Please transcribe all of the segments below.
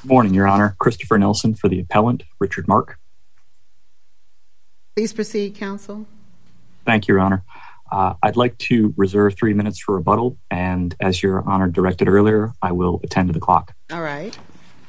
Morning, Your Honor. Christopher Nelson for the appellant, Richard Mark. Please proceed, counsel. Thank you, Your Honor. I'd like to reserve 3 minutes for rebuttal, and as Your Honor directed earlier, I will attend to the clock. All right.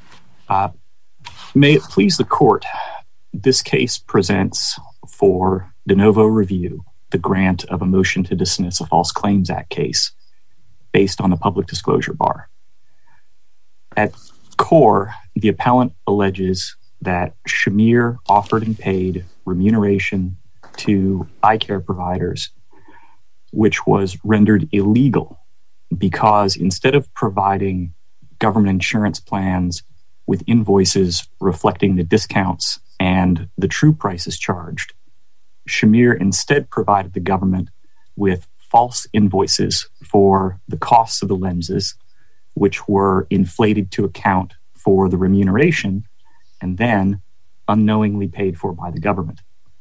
May it please the court, this case presents for de novo review the grant of a motion to dismiss a False Claims Act case based on the public disclosure bar. At core, the appellant alleges that Shamir offered and paid remuneration to eye care providers, which was rendered illegal because instead of providing government insurance plans with invoices reflecting the discounts and the true prices charged, Shamir instead provided the government with false invoices for the costs of the lenses, which were inflated to account for the remuneration and then unknowingly paid for by the government.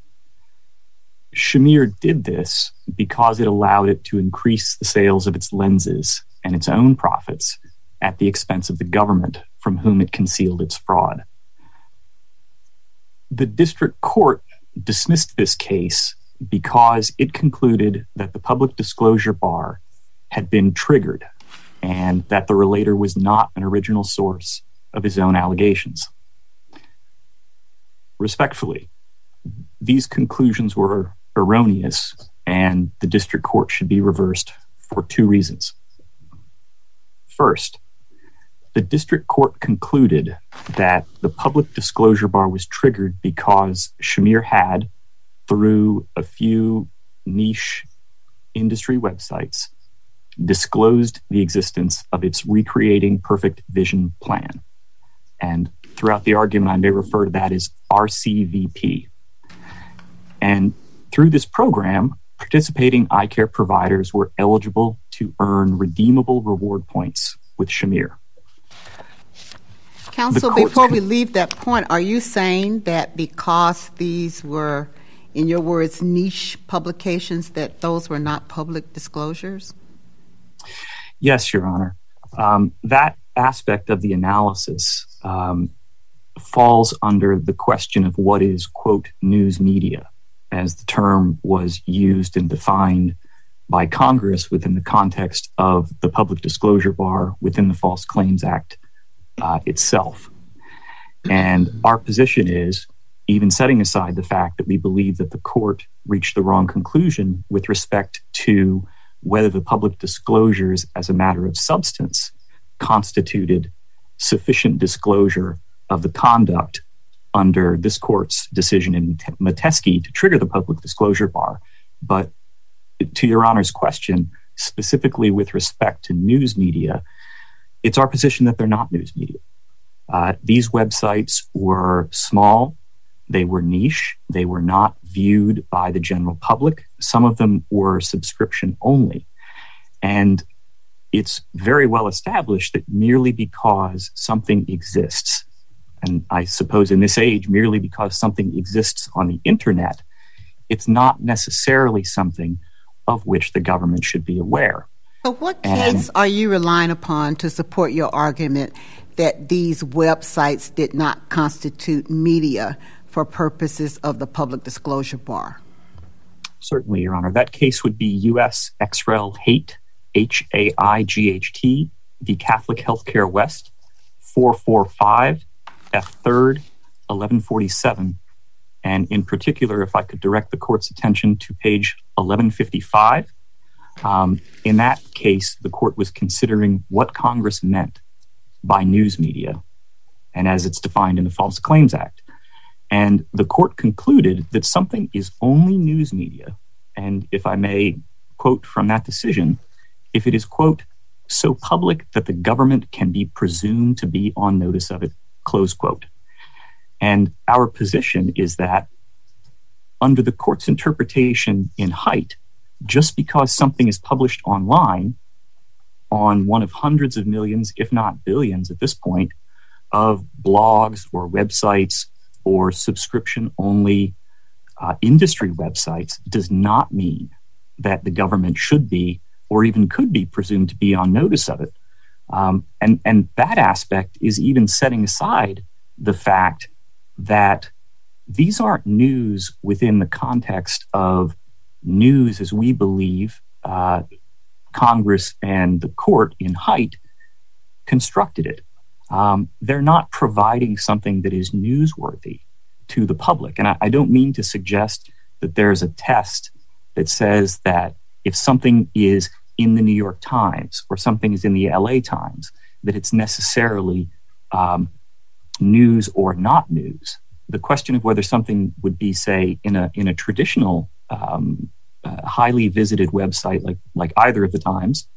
Shamir did this because it allowed it to increase the sales of its lenses and its own profits at the expense of the government from whom it concealed its fraud. The district court dismissed this case because it concluded that the public disclosure bar had been triggered and that the relator was not an original source of his own allegations. Respectfully, these conclusions were erroneous and the district court should be reversed for 2 reasons. First, the district court concluded that the public disclosure bar was triggered because Shamir had, through a few niche industry websites, disclosed the existence of its Recreating Perfect Vision plan. And throughout the argument, I may refer to that as RCVP. And through this program, participating eye care providers were eligible to earn redeemable reward points with Shamir. Counsel, before we leave that point, are you saying that because these were, in your words, niche publications, that those were not public disclosures? Yes, Your Honor. That aspect of the analysis falls under the question of what is, quote, news media, as the term was used and defined by Congress within the context of the public disclosure bar within the False Claims Act itself. And our position is, even setting aside the fact that we believe that the court reached the wrong conclusion with respect to whether the public disclosures as a matter of substance constituted sufficient disclosure of the conduct under this court's decision in Metesky to trigger the public disclosure bar. But to Your Honor's question, specifically with respect to news media, it's our position that they're not news media. These websites were small, they were niche, they were not viewed by the general public. Some of them were subscription only. And it's very well established that merely because something exists, and I suppose in this age, merely because something exists on the internet, it's not necessarily something of which the government should be aware. So what case are you relying upon to support your argument that these websites did not constitute media for purposes of the public disclosure bar? Certainly, Your Honor. That case would be U.S. XREL Haight, H-A-I-G-H-T, the Catholic Healthcare West, 445 F3rd 1147. And in particular, if I could direct the court's attention to page 1155, in that case, the court was considering what Congress meant by news media, and as it's defined in the False Claims Act. And the court concluded that something is only news media, and if I may quote from that decision, if it is, quote, so public that the government can be presumed to be on notice of it, close quote. And our position is that under the court's interpretation in Haight, just because something is published online on one of hundreds of millions, if not billions at this point, of blogs or websites or subscription-only industry websites does not mean that the government should be or even could be presumed to be on notice of it. And that aspect is even setting aside the fact that these aren't news within the context of news as we believe Congress and the court in Haidt constructed it. They're not providing something that is newsworthy to the public. And I don't mean to suggest that there's a test that says that if something is in the New York Times or something is in the LA Times, that it's necessarily news or not news. The question of whether something would be, say, in a traditional, highly visited website like either of the Times,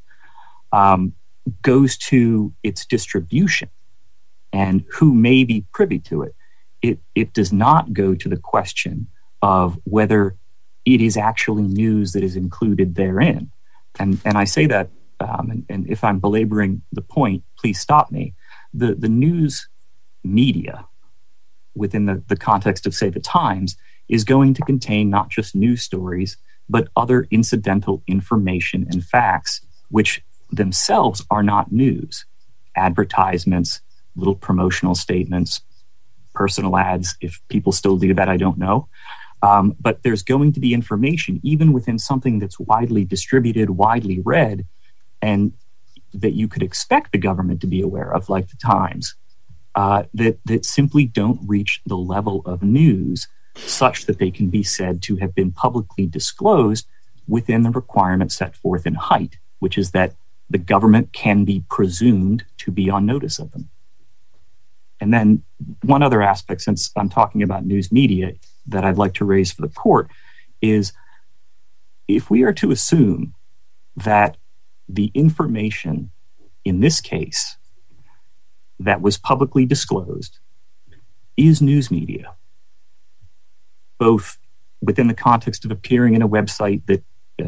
goes to its distribution and who may be privy to it. It does not go to the question of whether it is actually news that is included therein. And I say that, and if I'm belaboring the point, please stop me. The news media within the context of, say, the Times is going to contain not just news stories, but other incidental information and facts, which themselves are not news. Advertisements, little promotional statements, personal ads. If people still do that, I don't know. But there's going to be information, even within something that's widely distributed, widely read, and that you could expect the government to be aware of, like the Times, that simply don't reach the level of news such that they can be said to have been publicly disclosed within the requirements set forth in Haidt, which is that the government can be presumed to be on notice of them. And then one other aspect, since I'm talking about news media, that I'd like to raise for the court is if we are to assume that the information in this case that was publicly disclosed is news media, both within the context of appearing in a website that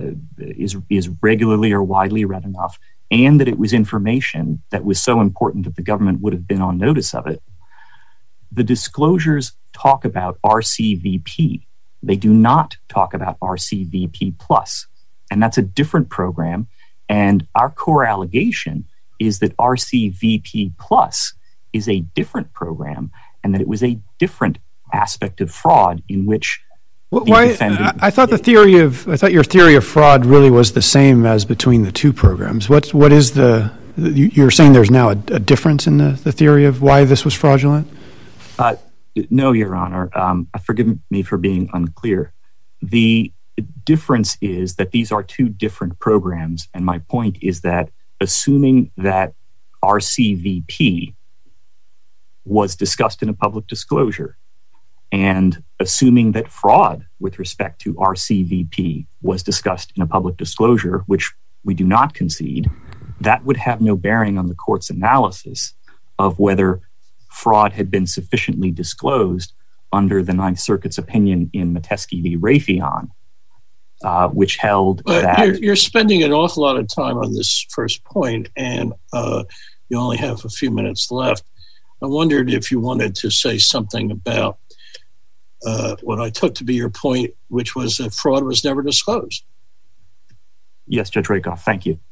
is regularly or widely read enough, and that it was information that was so important that the government would have been on notice of it, the disclosures talk about RCVP. They do not talk about RCVP Plus, and that's a different program. And our core allegation is that RCVP Plus is a different program, and that it was a different aspect of fraud in which I thought your theory of fraud really was the same as between the two programs. What is you're saying there's now a difference in the theory of why this was fraudulent? No, Your Honor. Forgive me for being unclear. The difference is that these are two different programs, and my point is that assuming that RCVP was discussed in a public disclosure, and assuming that fraud with respect to RCVP was discussed in a public disclosure, which we do not concede, that would have no bearing on the court's analysis of whether fraud had been sufficiently disclosed under the Ninth Circuit's opinion in Metesky v. Raytheon, which held that... You're spending an awful lot of time on this first point, and you only have a few minutes left. I wondered if you wanted to say something about what I took to be your point, which was that fraud was never disclosed. Yes, Judge Rakoff, thank you.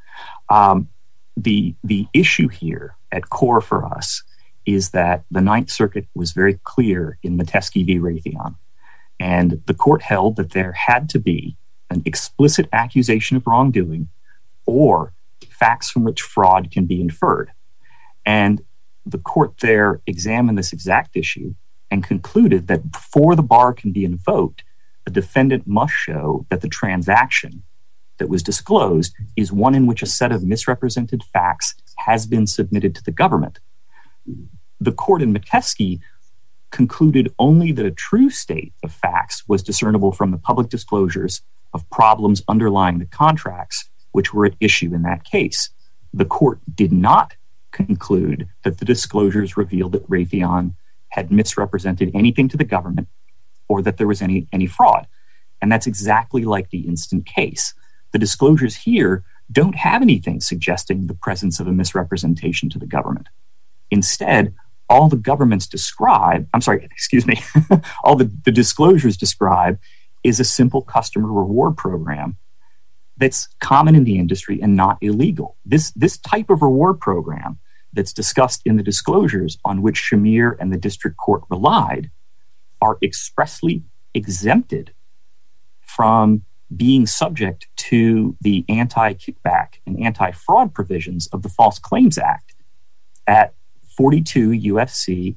The issue here at core for us is that the Ninth Circuit was very clear in Metesky v. Raytheon, and the court held that there had to be an explicit accusation of wrongdoing or facts from which fraud can be inferred. And the court there examined this exact issue and concluded that before the bar can be invoked, the defendant must show that the transaction that was disclosed is one in which a set of misrepresented facts has been submitted to the government. The court in Metesky concluded only that a true state of facts was discernible from the public disclosures of problems underlying the contracts which were at issue in that case. The court did not conclude that the disclosures revealed that Raytheon had misrepresented anything to the government or that there was any fraud. And that's exactly like the instant case. The disclosures here don't have anything suggesting the presence of a misrepresentation to the government. Instead, all the disclosures describe is a simple customer reward program that's common in the industry and not illegal. This type of reward program that's discussed in the disclosures on which Shamir and the district court relied are expressly exempted from being subject to the anti-kickback and anti-fraud provisions of the False Claims Act at 42 UFC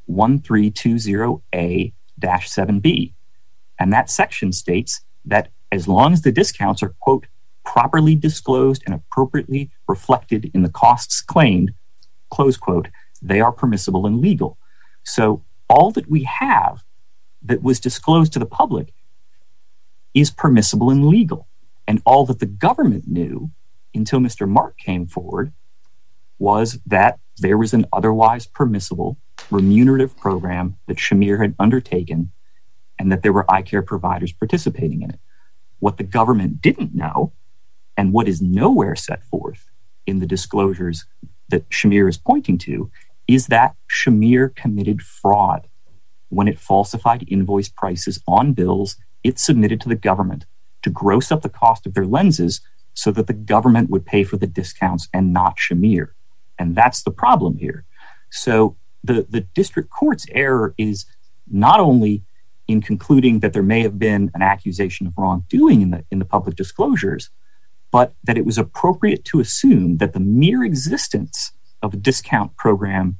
1320A-7B. And that section states that as long as the discounts are, quote, properly disclosed and appropriately reflected in the costs claimed, close quote, they are permissible and legal. So all that we have that was disclosed to the public is permissible and legal. And all that the government knew until Mr. Mark came forward was that there was an otherwise permissible remunerative program that Shamir had undertaken and that there were eye care providers participating in it. What the government didn't know, and what is nowhere set forth in the disclosures that Shamir is pointing to, is that Shamir committed fraud when it falsified invoice prices on bills it submitted to the government to gross up the cost of their lenses so that the government would pay for the discounts and not Shamir. And that's the problem here. So the district court's error is not only in concluding that there may have been an accusation of wrongdoing in the public disclosures, but that it was appropriate to assume that the mere existence of a discount program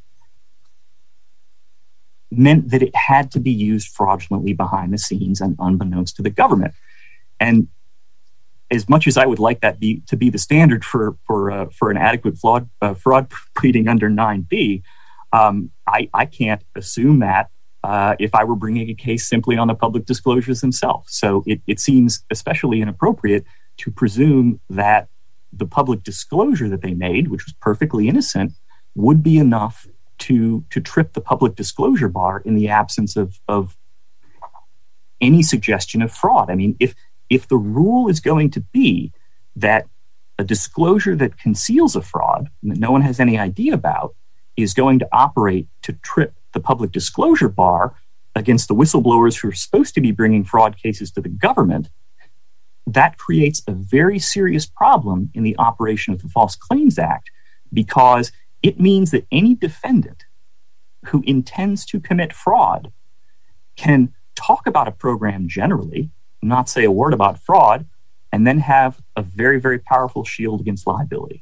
meant that it had to be used fraudulently behind the scenes and unbeknownst to the government. And as much as I would like that to be the standard for an adequate fraud pleading under 9B, I can't assume that if I were bringing a case simply on the public disclosures themselves. So it seems especially inappropriate to presume that the public disclosure that they made, which was perfectly innocent, would be enough to trip the public disclosure bar in the absence of any suggestion of fraud. I mean, if the rule is going to be that a disclosure that conceals a fraud and that no one has any idea about is going to operate to trip the public disclosure bar against the whistleblowers who are supposed to be bringing fraud cases to the government, that creates a very serious problem in the operation of the False Claims Act, because it means that any defendant who intends to commit fraud can talk about a program generally, not say a word about fraud, and then have a very, very powerful shield against liability.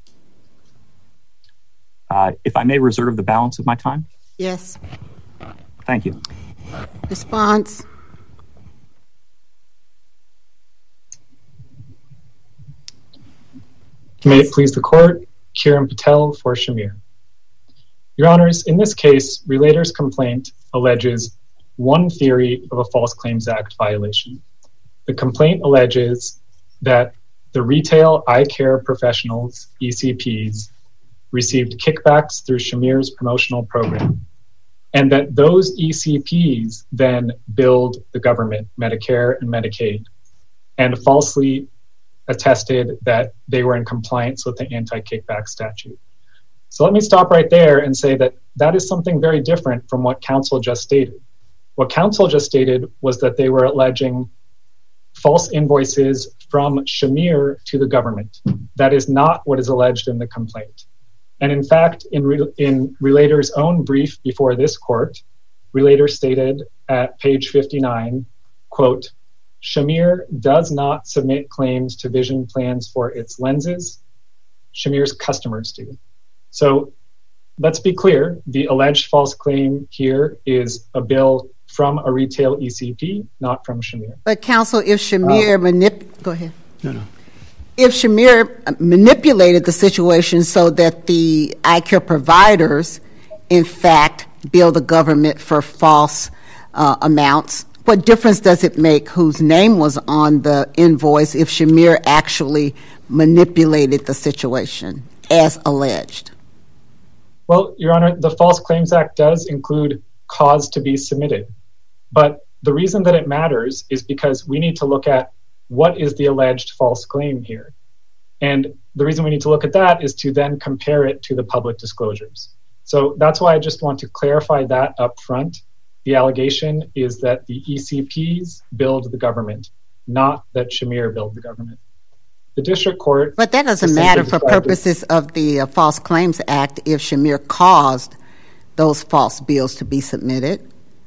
If I may reserve the balance of my time? Yes. Thank you. Response. May it please the court, Kiran Patel for Shamir. Your Honors, in this case, Relator's complaint alleges one theory of a False Claims Act violation. The complaint alleges that the retail eye care professionals, ECPs, received kickbacks through Shamir's promotional program, and that those ECPs then billed the government, Medicare and Medicaid, and falsely attested that they were in compliance with the anti-kickback statute. So let me stop right there and say that that is something very different from what counsel just stated. What counsel just stated was that they were alleging false invoices from Shamir to the government. That is not what is alleged in the complaint. And in fact, in Relator's own brief before this court, Relator stated at page 59, quote, Shamir does not submit claims to vision plans for its lenses. Shamir's customers do. So let's be clear. The alleged false claim here is a bill from a retail ECP, not from Shamir. But counsel, if Shamir go ahead. No. If Shamir manipulated the situation so that the eye care providers, in fact, bill the government for false amounts, what difference does it make whose name was on the invoice if Shamir actually manipulated the situation as alleged? Well, Your Honor, the False Claims Act does include cause to be submitted. But the reason that it matters is because we need to look at what is the alleged false claim here. And the reason we need to look at that is to then compare it to the public disclosures. So that's why I just want to clarify that up front. The allegation is that the ECPs billed the government, not that Shamir billed the government. The district court... But that doesn't matter for purposes of the False Claims Act if Shamir caused those false bills to be submitted.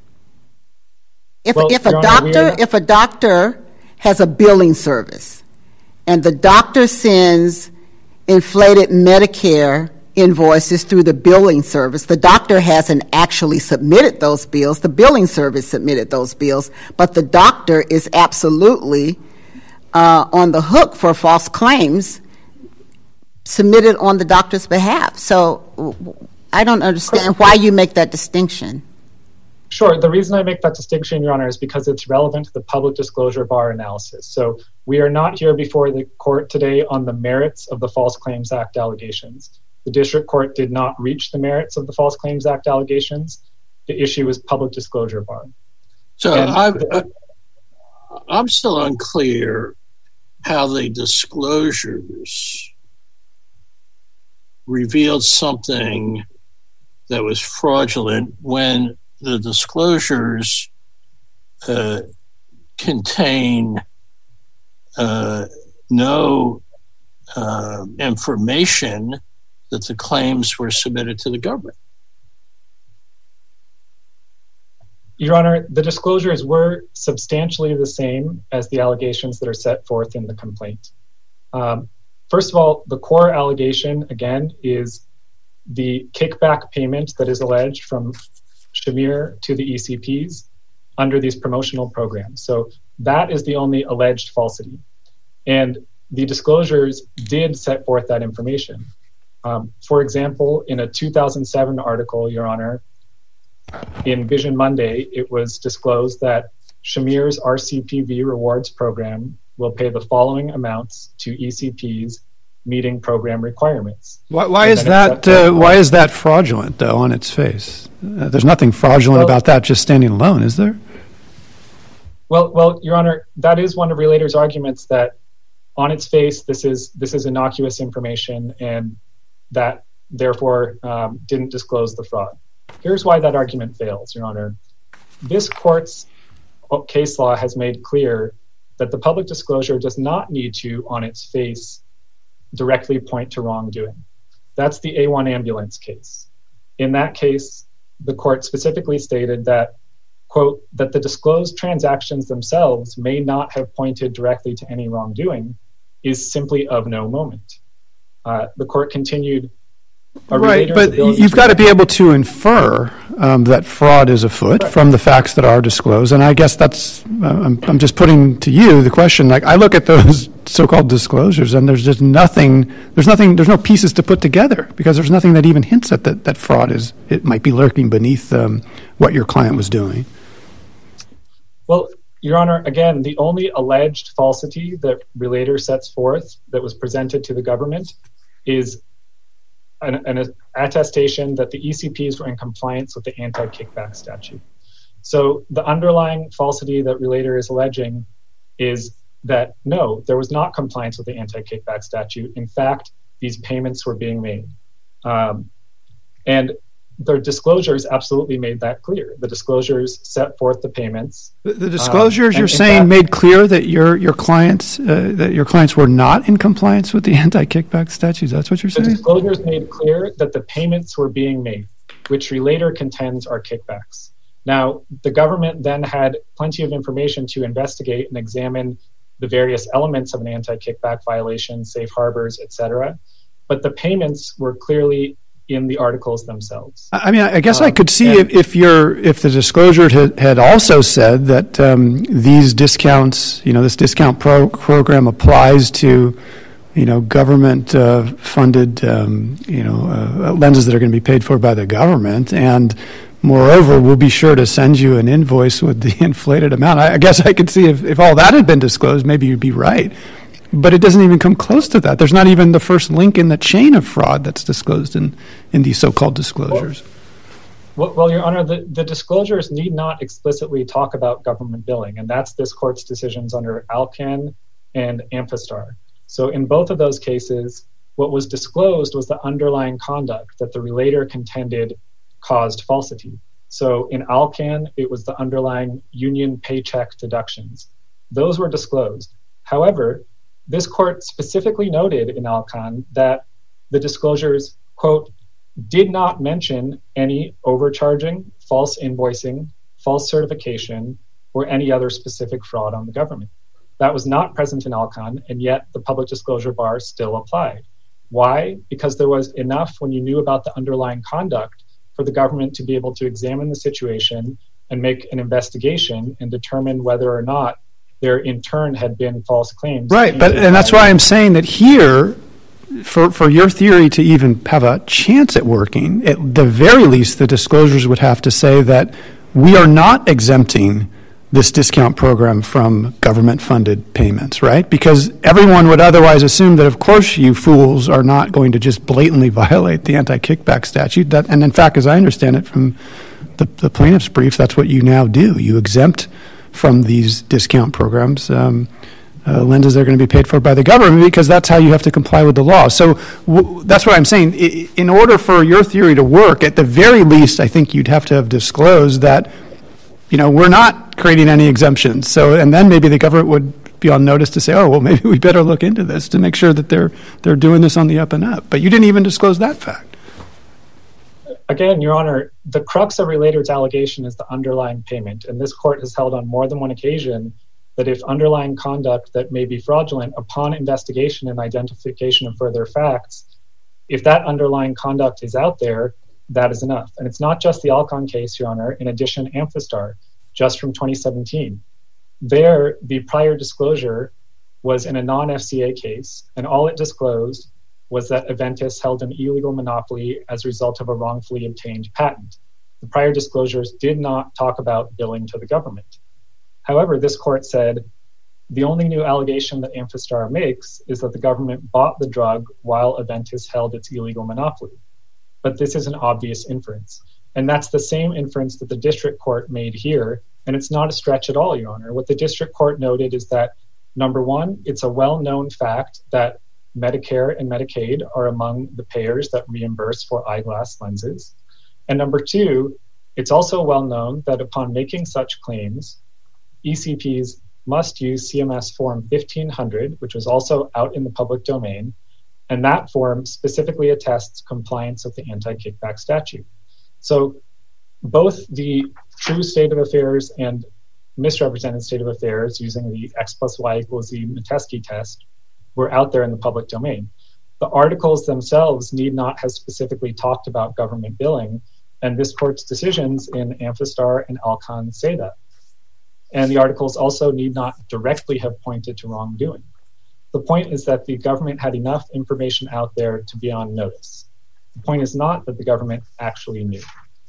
If a doctor has a billing service and the doctor sends inflated Medicare invoices through the billing service, the doctor hasn't actually submitted those bills. The billing service submitted those bills, but the doctor is absolutely on the hook for false claims submitted on the doctor's behalf. So I don't understand why you make that distinction. Sure. The reason I make that distinction, Your Honor, is because it's relevant to the public disclosure bar analysis. So we are not here before the court today on the merits of the False Claims Act allegations. The district court did not reach the merits of the False Claims Act allegations. The issue is public disclosure bar. So I'm still unclear how the disclosures revealed something that was fraudulent when the disclosures contain no information that the claims were submitted to the government. Your Honor, the disclosures were substantially the same as the allegations that are set forth in the complaint. First of all, the core allegation, again, is the kickback payment that is alleged from Shamir to the ECPs under these promotional programs. So that is the only alleged falsity. And the disclosures did set forth that information. For example, in a 2007 article, Your Honor, in Vision Monday, it was disclosed that Shamir's RCPV rewards program will pay the following amounts to ECPs meeting program requirements. Why is that fraudulent, though, on its face? There's nothing fraudulent about that just standing alone, is there? Well, Your Honor, that is one of Relator's arguments that on its face, this is innocuous information and that therefore didn't disclose the fraud. Here's why that argument fails, Your Honor. This court's case law has made clear that the public disclosure does not need to, on its face, directly point to wrongdoing. That's the A1 ambulance case. In that case, the court specifically stated that, quote, that the disclosed transactions themselves may not have pointed directly to any wrongdoing is simply of no moment. The court continued... Right, but you've got to be able to infer that fraud is afoot from the facts that are disclosed, and I guess that's, I'm just putting to you the question, like I look at those so-called disclosures and there's just nothing, there's no pieces to put together because there's nothing that even hints at that fraud it might be lurking beneath what your client was doing. Well, Your Honor, again, the only alleged falsity that Relator sets forth that was presented to the government is an attestation that the ECPs were in compliance with the anti-kickback statute. So the underlying falsity that Relator is alleging is that, no, there was not compliance with the anti-kickback statute. In fact, these payments were being made. And the disclosures absolutely made that clear. The disclosures set forth the payments. The disclosures you're saying made clear that your clients were not in compliance with the anti-kickback statute. That's what you're saying? The disclosures made clear that the payments were being made, which Relator contends are kickbacks. Now, the government then had plenty of information to investigate and examine the various elements of an anti-kickback violation, safe harbors, etc. But the payments were clearly in the articles themselves. I mean, I guess I could see if the disclosure had also said that these discounts, this discount program applies to, government funded, lenses that are going to be paid for by the government, and moreover, we'll be sure to send you an invoice with the inflated amount. I guess I could see if all that had been disclosed, maybe you'd be right. But it doesn't even come close to that. There's not even the first link in the chain of fraud that's disclosed in these so-called disclosures. Well, Your Honor, the disclosures need not explicitly talk about government billing, and that's this court's decisions under Alcan and Amphistar. So in both of those cases, what was disclosed was the underlying conduct that the Relator contended caused falsity. So in Alcan, it was the underlying union paycheck deductions. Those were disclosed. However, this court specifically noted in Alcan that the disclosures, quote, did not mention any overcharging, false invoicing, false certification, or any other specific fraud on the government. That was not present in Alcan, and yet the public disclosure bar still applied. Why? Because there was enough when you knew about the underlying conduct for the government to be able to examine the situation and make an investigation and determine whether or not there in turn had been false claims. Right, and that's why I'm saying that here, for your theory to even have a chance at working, at the very least the disclosures would have to say that we are not exempting this discount program from government-funded payments, right? Because everyone would otherwise assume that, of course, you fools are not going to just blatantly violate the anti-kickback statute. And in fact, as I understand it from the plaintiff's brief, that's what you now do. You exempt from these discount programs lenses that are going to be paid for by the government because that's how you have to comply with the law. So that's what I'm saying. In order for your theory to work, at the very least, I think you'd have to have disclosed that, you know, we're not creating any exemptions. So, and then maybe the government would be on notice to say, oh, well, maybe we better look into this to make sure that they're doing this on the up and up. But you didn't even disclose that fact. Again, Your Honor, the crux of Relator's allegation is the underlying payment. And this court has held on more than one occasion that if underlying conduct that may be fraudulent upon investigation and identification of further facts, if that underlying conduct is out there, that is enough. And it's not just the Alcan case, Your Honor. In addition, Amphistar, just from 2017. There, the prior disclosure was in a non-FCA case, and all it disclosed was that Aventis held an illegal monopoly as a result of a wrongfully obtained patent. The prior disclosures did not talk about billing to the government. However, this court said the only new allegation that Amphistar makes is that the government bought the drug while Aventis held its illegal monopoly. But this is an obvious inference. And that's the same inference that the district court made here. And it's not a stretch at all, Your Honor. What the district court noted is that, number one, it's a well-known fact that Medicare and Medicaid are among the payers that reimburse for eyeglass lenses. And number two, it's also well known that upon making such claims, ECPs must use CMS Form 1500, which was also out in the public domain, and that form specifically attests compliance with the anti-kickback statute. So both the true state of affairs and misrepresented state of affairs using the X plus Y equals Z Metesky test were out there in the public domain. The articles themselves need not have specifically talked about government billing, and this court's decisions in Amphistar and Alcan say that. And the articles also need not directly have pointed to wrongdoing. The point is that the government had enough information out there to be on notice. The point is not that the government actually knew.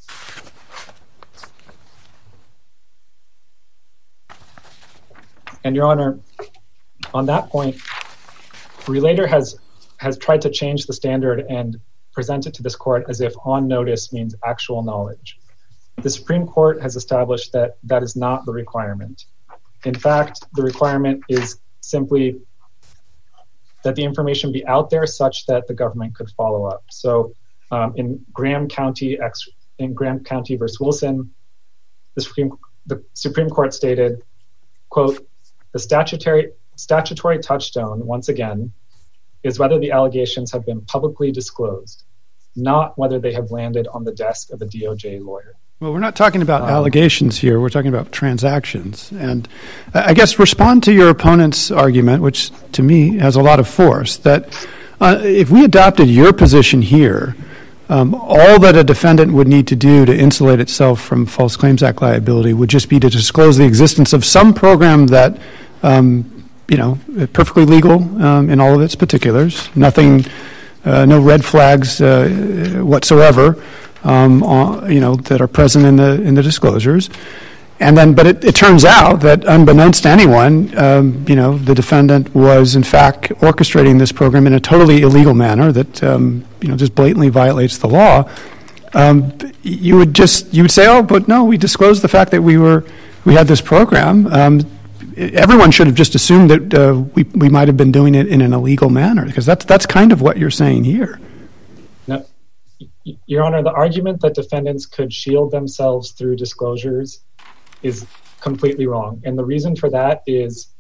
And Your Honor, on that point, Relator has tried to change the standard and present it to this court as if on notice means actual knowledge. The Supreme Court has established that that is not the requirement. In fact, the requirement is simply that the information be out there such that the government could follow up. So in Graham County versus Wilson, the Supreme Court stated, quote, the statutory touchstone, once again, is whether the allegations have been publicly disclosed, not whether they have landed on the desk of a DOJ lawyer. Well, we're not talking about allegations here. We're talking about transactions. And I guess respond to your opponent's argument, which to me has a lot of force, that if we adopted your position here, all that a defendant would need to do to insulate itself from False Claims Act liability would just be to disclose the existence of some program that, perfectly legal in all of its particulars, nothing, no red flags whatsoever, that are present in the disclosures. And then, but it turns out that unbeknownst to anyone, the defendant was in fact orchestrating this program in a totally illegal manner that, just blatantly violates the law. You would say, oh, but no, we disclosed the fact that we had this program. Everyone should have just assumed that we might have been doing it in an illegal manner, because that's kind of what you're saying here. No, Your Honor, the argument that defendants could shield themselves through disclosures is completely wrong. And the reason for that is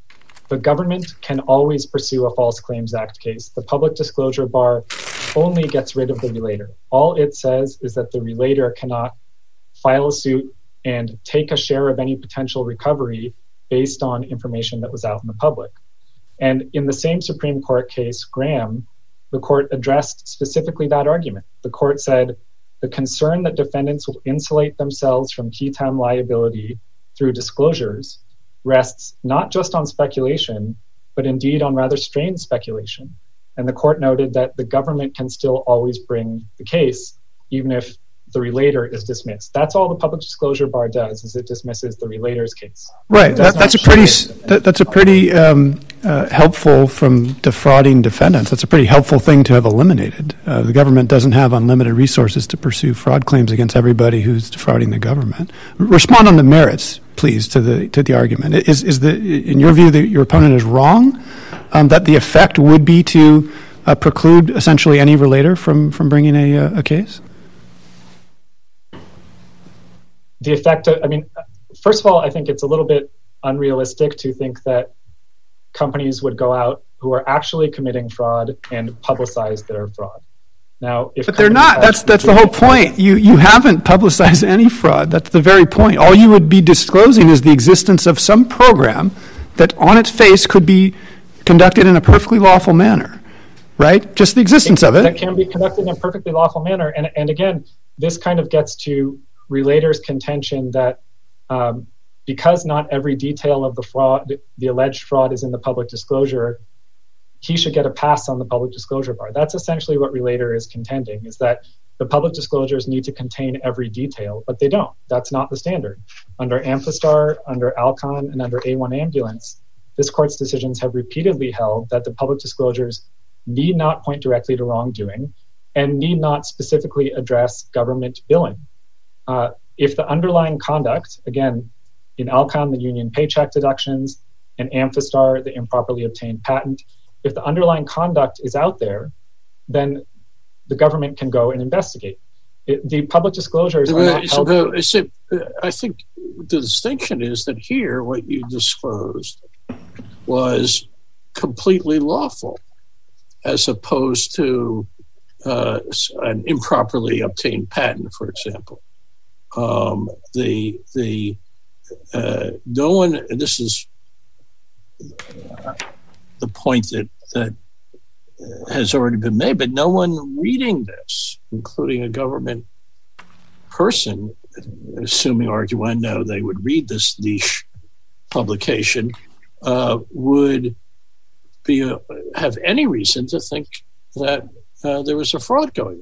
the government can always pursue a False Claims Act case. The public disclosure bar only gets rid of the relator. All it says is that the relator cannot file a suit and take a share of any potential recovery based on information that was out in the public. And in the same Supreme Court case, Graham, the court addressed specifically that argument. The court said, the concern that defendants will insulate themselves from key time liability through disclosures rests not just on speculation, but indeed on rather strained speculation. And the court noted that the government can still always bring the case, even if the relator is dismissed. That's all the public disclosure bar does, is it dismisses the relator's case. Right. That's a pretty helpful from defrauding defendants. That's a pretty helpful thing to have eliminated. The government doesn't have unlimited resources to pursue fraud claims against everybody who's defrauding the government. Respond on the merits, please, to the argument. Is in your view that your opponent is wrong, that the effect would be to preclude essentially any relator from bringing a case? The effect, first of all, I think it's a little bit unrealistic to think that companies would go out who are actually committing fraud and publicize their fraud. Now, but they're not. That's the whole point. You haven't publicized any fraud. That's the very point. All you would be disclosing is the existence of some program that on its face could be conducted in a perfectly lawful manner, right? Just the existence of it. That can be conducted in a perfectly lawful manner. And again, this kind of gets to relator's contention that because not every detail of the fraud, the alleged fraud, is in the public disclosure, he should get a pass on the public disclosure bar. That's essentially what relator is contending, is that the public disclosures need to contain every detail, but they don't. That's not the standard. Under Amphistar, under Alcon, and under A1 Ambulance, this court's decisions have repeatedly held that the public disclosures need not point directly to wrongdoing and need not specifically address government billing. If the underlying conduct, again, in Alcon, the union paycheck deductions, and Amphistar, the improperly obtained patent, if the underlying conduct is out there, then the government can go and investigate. The public disclosures are not held. I think the distinction is that here, what you disclosed was completely lawful, as opposed to an improperly obtained patent, for example. No one. This is the point that has already been made, but no one reading this, including a government person, assuming arguendo they would read this niche publication, would have any reason to think that there was a fraud going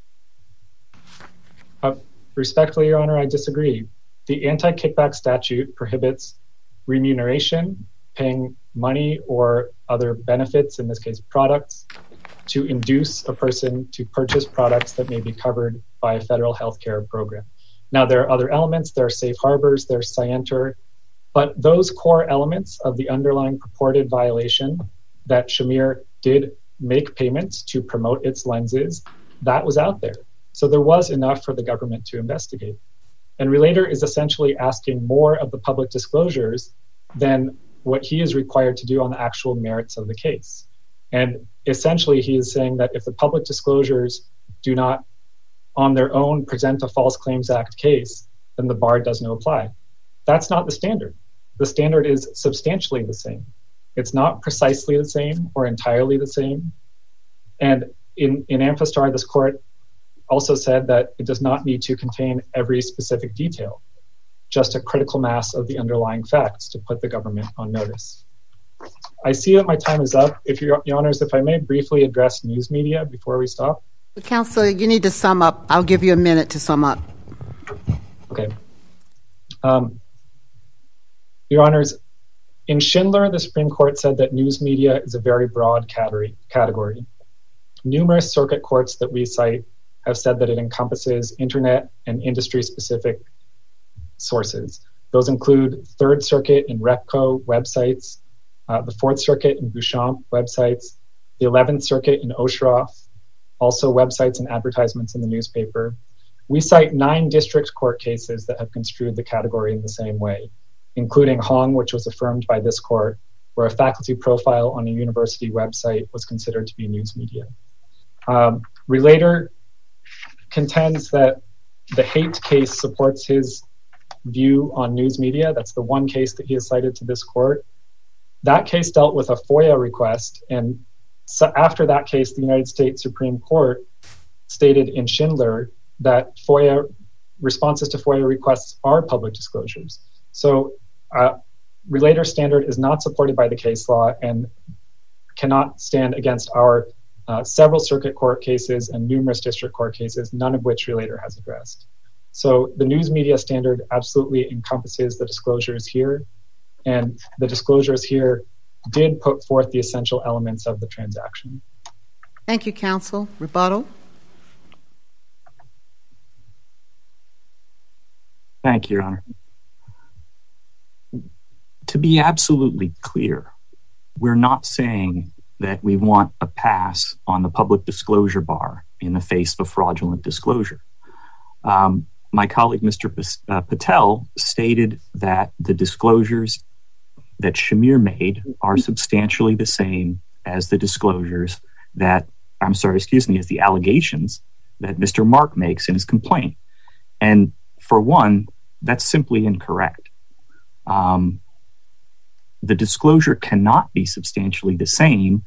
on. Respectfully, Your Honor, I disagree. The anti-kickback statute prohibits remuneration, paying money or other benefits, in this case products, to induce a person to purchase products that may be covered by a federal health care program. Now, there are other elements. There are safe harbors, there's scienter, but those core elements of the underlying purported violation that Shamir did make payments to promote its lenses, that was out there. So there was enough for the government to investigate. And Relator is essentially asking more of the public disclosures than what he is required to do on the actual merits of the case. And essentially, he is saying that if the public disclosures do not on their own present a False Claims Act case, then the bar doesn't apply. That's not the standard. The standard is substantially the same. It's not precisely the same or entirely the same. And in Amphistar, this court also said that it does not need to contain every specific detail, just a critical mass of the underlying facts to put the government on notice. I see that my time is up. If Your Honors, if I may briefly address news media before we stop. Counsel, you need to sum up. I'll give you a minute to sum up. Okay. Your Honors, in Schindler, the Supreme Court said that news media is a very broad category. Numerous circuit courts that we cite have said that it encompasses internet and industry-specific sources. Those include Third Circuit and Repco websites, the Fourth Circuit and Bouchamp websites, the 11th Circuit and Osheroff, also websites and advertisements in the newspaper. We cite 9 district court cases that have construed the category in the same way, including Hong, which was affirmed by this court, or a faculty profile on a university website was considered to be news media. Relator contends that the Haight case supports his view on news media. That's the one case that he has cited to this court. That case dealt with a FOIA request, and so after that case, the United States Supreme Court stated in Schindler that responses to FOIA requests are public disclosures. So Relator standard is not supported by the case law and cannot stand against our several circuit court cases and numerous district court cases, none of which Relator has addressed. So the news media standard absolutely encompasses the disclosures here, and the disclosures here did put forth the essential elements of the transaction. Thank you, counsel. Rebuttal. Thank you, Your Honor. To be absolutely clear, we're not saying that we want a pass on the public disclosure bar in the face of a fraudulent disclosure. My colleague, Mr. Patel, stated that the disclosures that Shamir made are substantially the same as the disclosures that, as the allegations that Mr. Mark makes in his complaint. And for one, that's simply incorrect. The disclosure cannot be substantially the same,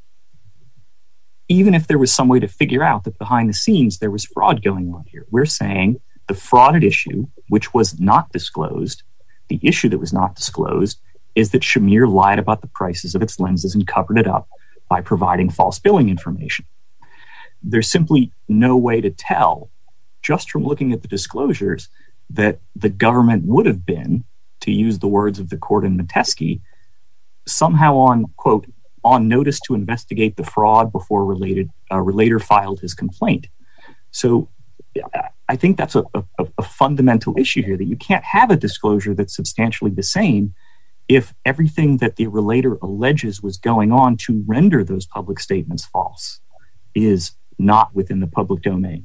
even if there was some way to figure out that behind the scenes there was fraud going on here. We're saying the fraud at issue, which was not disclosed, the issue that was not disclosed, is that Shamir lied about the prices of its lenses and covered it up by providing false billing information. There's simply no way to tell, just from looking at the disclosures, that the government would have been, to use the words of the court in Metesky, somehow on, quote, on notice to investigate the fraud before Relator filed his complaint. So I think that's a fundamental issue here, that you can't have a disclosure that's substantially the same if everything that the Relator alleges was going on to render those public statements false is not within the public domain.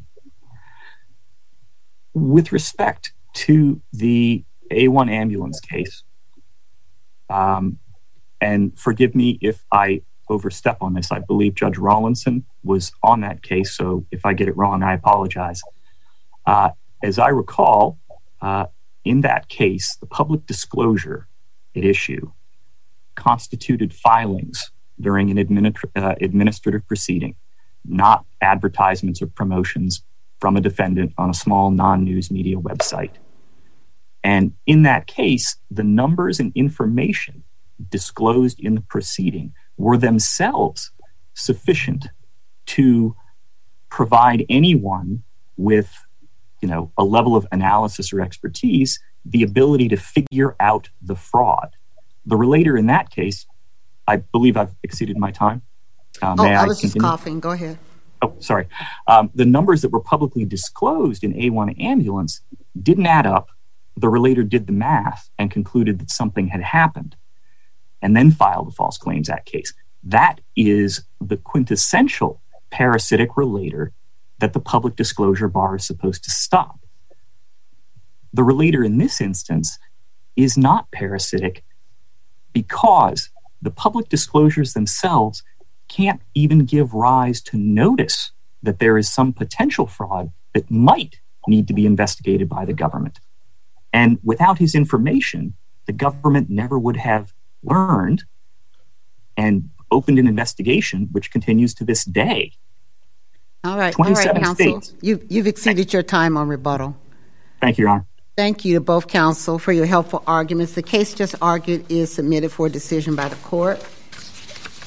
With respect to the A1 ambulance case, and forgive me if I overstep on this, I believe Judge Rawlinson was on that case, so if I get it wrong, I apologize. As I recall, in that case, the public disclosure at issue constituted filings during an administrative proceeding, not advertisements or promotions from a defendant on a small non-news media website. And in that case, the numbers and information disclosed in the proceeding were themselves sufficient to provide anyone with, a level of analysis or expertise, the ability to figure out the fraud. The Relator in that case, I believe I've exceeded my time. I was just coughing. Go ahead. Oh, sorry. The numbers that were publicly disclosed in A1 ambulance didn't add up. The Relator did the math and concluded that something had happened and then filed a False Claims Act case. That is the quintessential parasitic Relator that the public disclosure bar is supposed to stop. The Relator in this instance is not parasitic because the public disclosures themselves can't even give rise to notice that there is some potential fraud that might need to be investigated by the government. And without his information, the government never would have learned and opened an investigation, which continues to this day. All right, counsel. You've exceeded your time on rebuttal. Thank you, Your Honor. Thank you to both counsel for your helpful arguments. The case just argued is submitted for decision by the court.